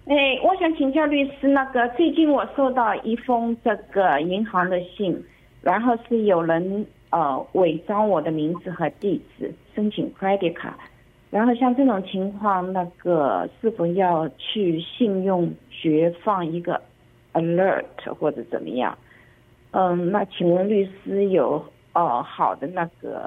哎，我想请教律师，最近我收到一封这个银行的信，然后是有人伪装我的名字和地址申请 credit 卡，然后像这种情况，是否要去信用局放一个 alert 或者怎么样？那请问律师有好的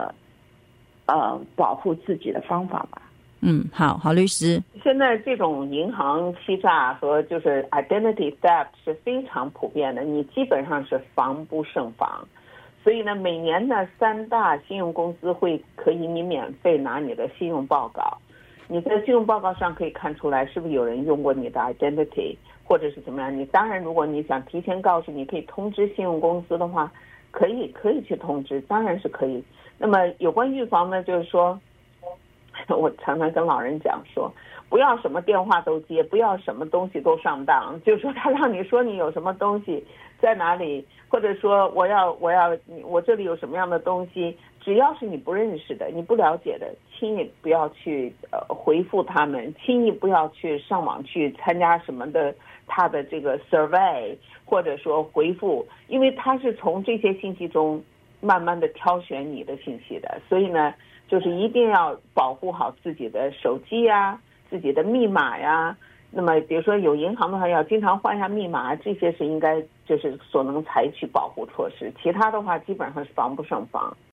保护自己的方法吗？ 好，律师。 现在这种银行欺诈和就是 identity theft 是非常普遍的，你基本上是防不胜防。所以呢，每年呢3大信用公司可以你免费拿你的信用报告，你在信用报告上可以看出来是不是有人用过你的 identity 或者是怎么样。你当然如果你想提前告诉，你可以通知信用公司的话，可以去通知，当然是可以。那么有关预防呢，就是说我常常跟老人讲说，不要什么电话都接，不要什么东西都上当。就是说他让你说你有什么东西在哪里，或者说我这里有什么样的东西，只要是你不认识的、你不了解的，轻易不要去回复他们，轻易不要去上网去参加什么的他的这个 survey 或者说回复，因为他是从这些信息中慢慢的挑选你的信息的。所以呢，就是一定要保护好自己的手机呀、自己的密码呀。那么比如说有银行的话，要经常换一下密码，这些是应该就是所能采取保护措施，其他的话基本上是防不胜防。